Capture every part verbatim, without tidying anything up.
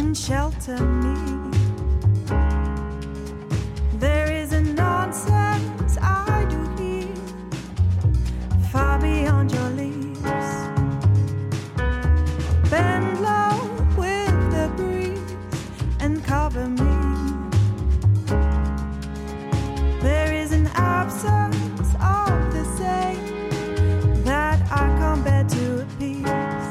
and shelter me. There is a nonsense I do hear far beyond your leaves. Bend low with the breeze and cover me. There is an absence of the same that I can't bear to appease.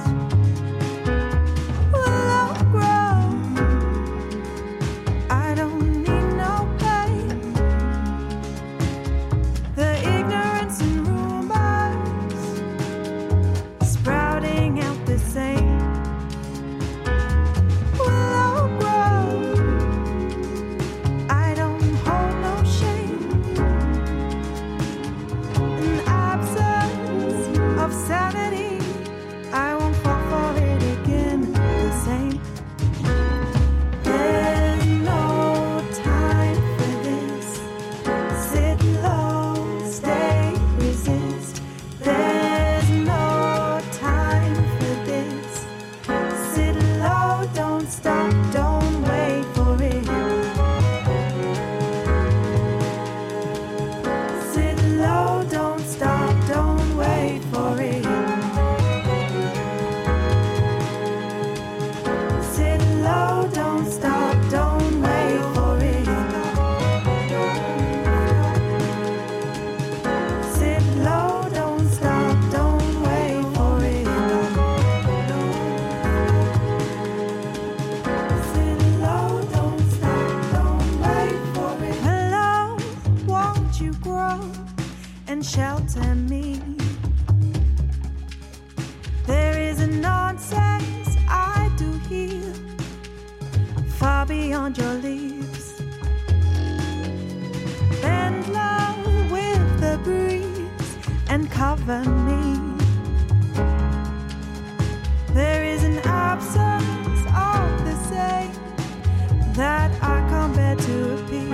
Shelter me. There is a nonsense I do hear far beyond your leaves. Bend low with the breeze and cover me. There is an absence of the same that I can't bear to appease.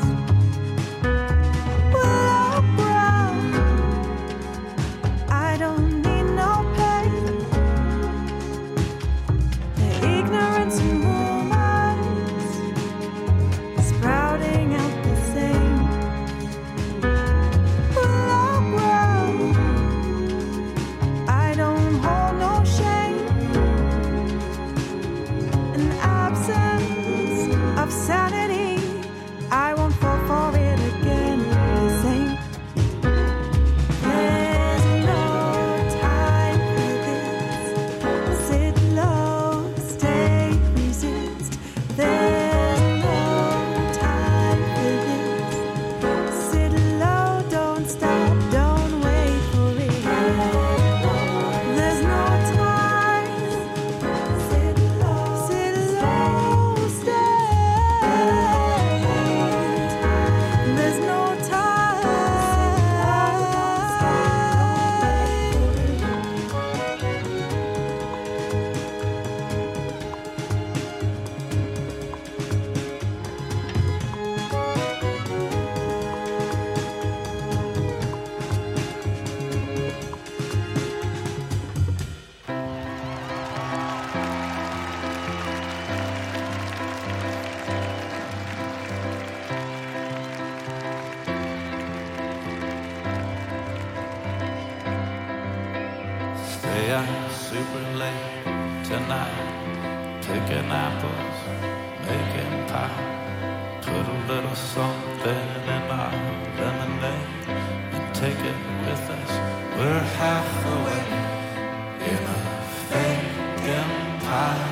Super late tonight, picking apples, making pie. Put a little something in our lemonade and take it with us. We're half awake in a fake empire.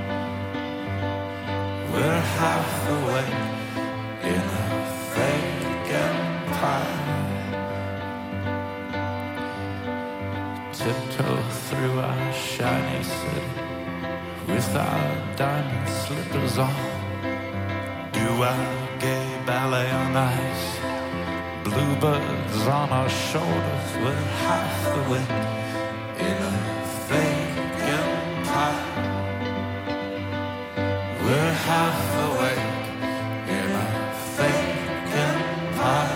We're half awake in a fake empire. Tiptoe through our shiny city with our diamond slippers on. Do our gay ballet on ice. Bluebirds on our shoulders. We're half awake in a fake empire. We're half awake in a fake empire.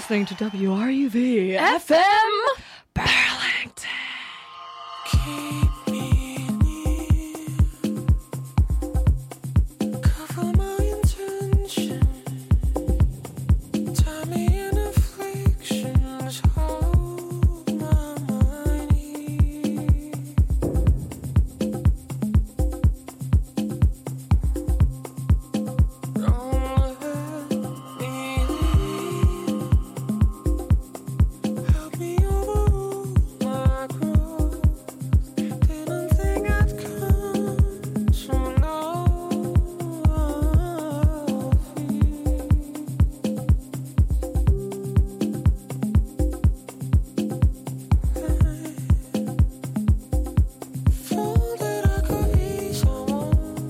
listening to W R U V F M Burlington. Keep me near, cover my intention, tie me in afflictions, hold my mind here. Don't let me leave, help me overrule my growth. Didn't think I'd come to know thought that I could ease on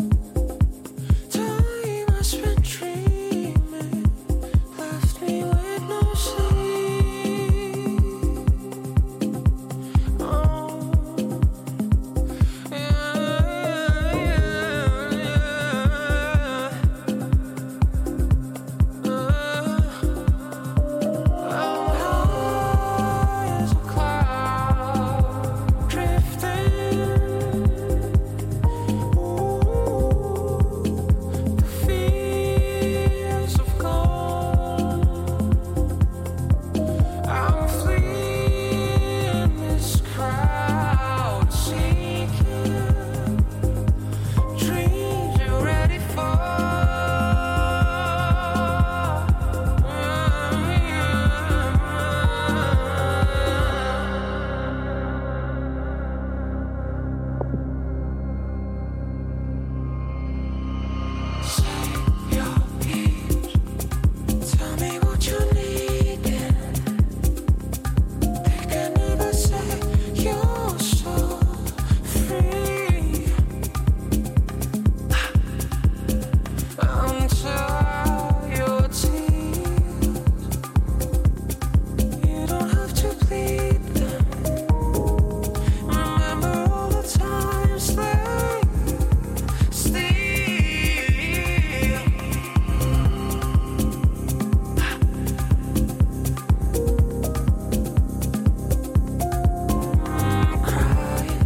time I spent dreaming, left me with no sleep. Oh, yeah, yeah, yeah. I'm high as a cloud, drifting. Ooh, the fears have gone. I'm fleeing this crowd, seeking dreams you're ready for. Say your piece, tell me what you need. They can never say you're so free until your tears. You don't have to plead them. Remember all the times they steal. I'm crying,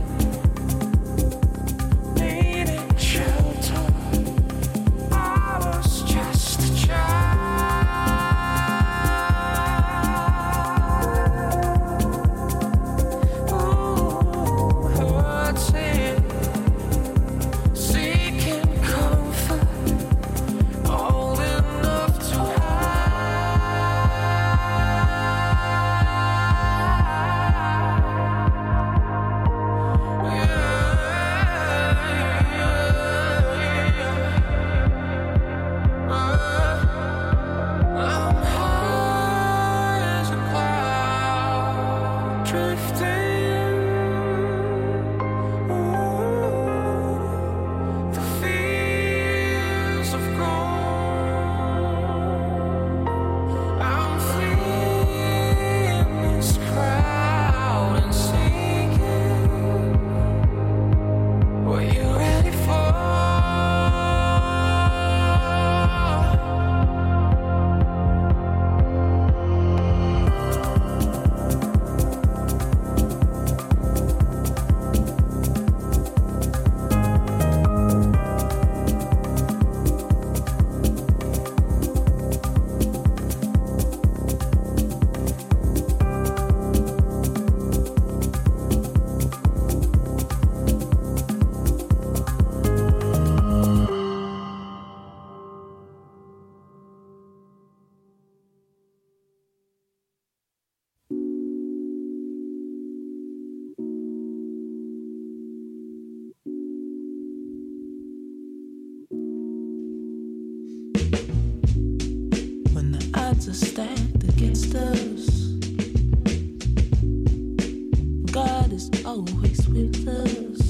needing shelter. I was just a child. Ooh, hurting, seeking comfort, old enough to I'm high as a cloud, drifting. Ooh, the fears have gone. I'm fleeing this crowd and seeking what you ready for. When the odds are stacked against us, God is always with us.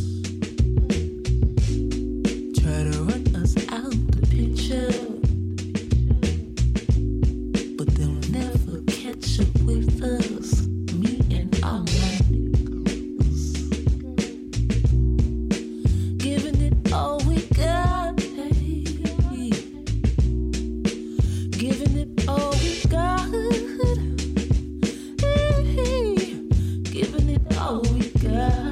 Try to run us out the picture, but they'll never catch up with us. Me and all my niggas, giving it all we got, hey. Giving it all we got. it all we got.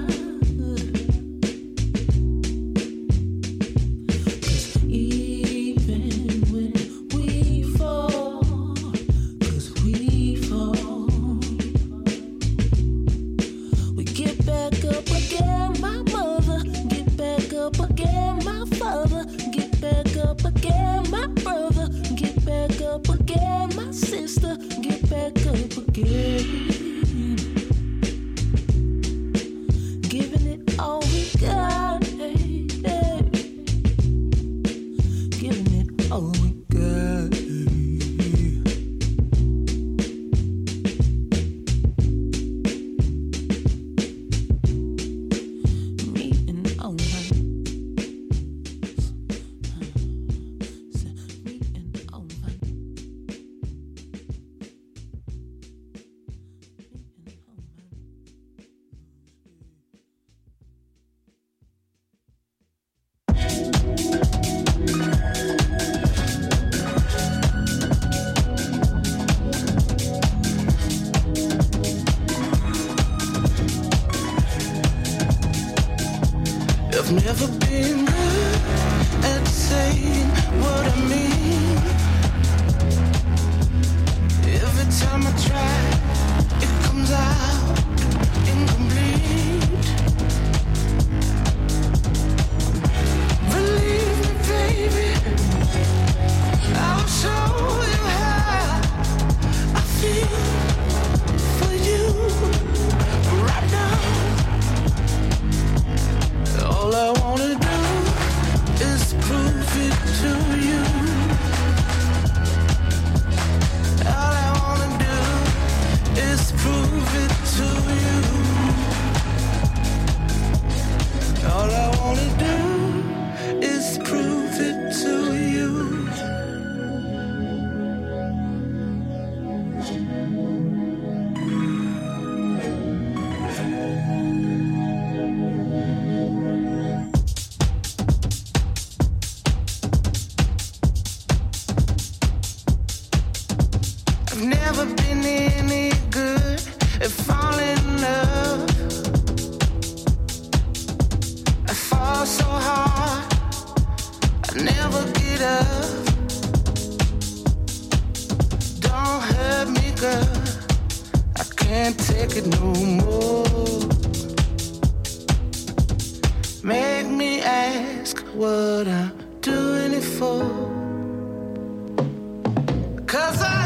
I've never been good at saying what I mean. Every time I try, it comes out incomplete. Believe me, baby, I'll show you how I feel for you right now. All I wanna do is prove it to you. All I wanna do is prove it to you. All I wanna do is prove it to you. I've never been any good at falling in love. I fall so hard, I never get up. Don't hurt me, girl, I can't take it no more. Make me ask what I'm doing it for. 'Cause I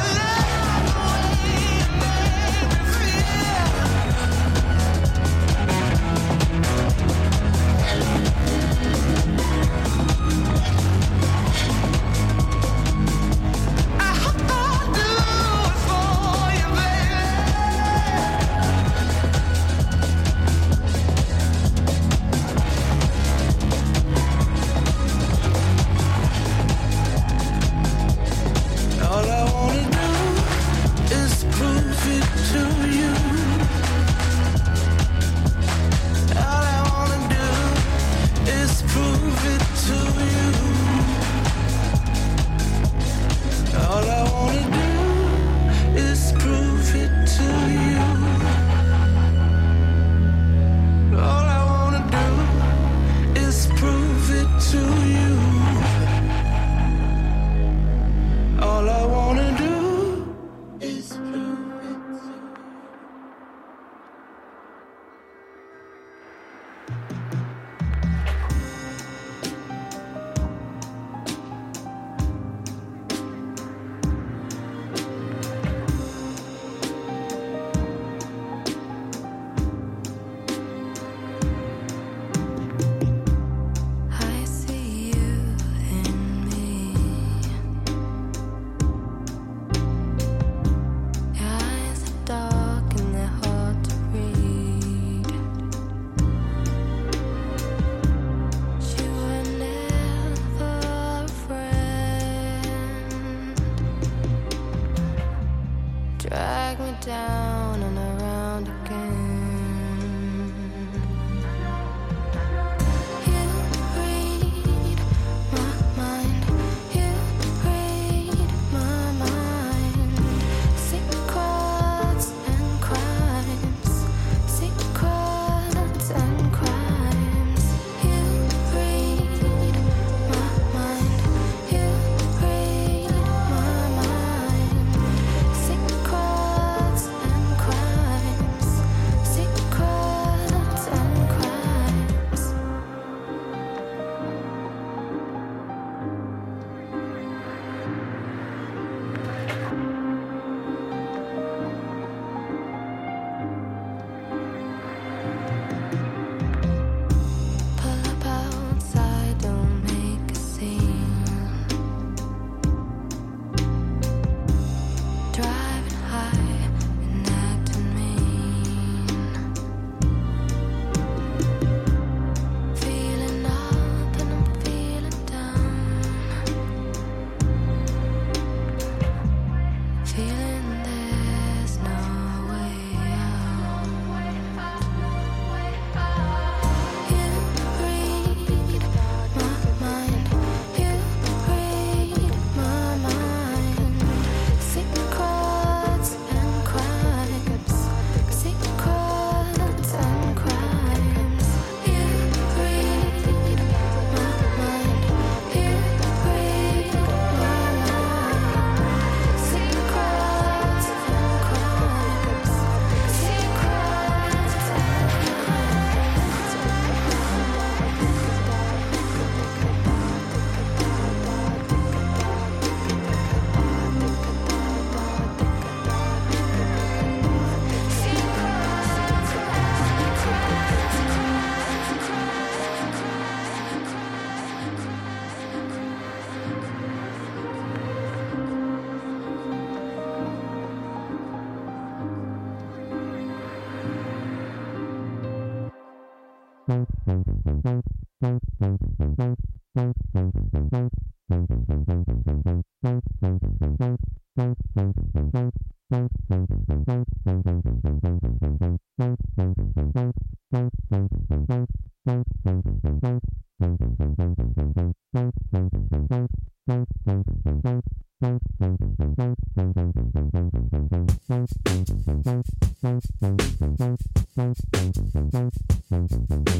Thank you.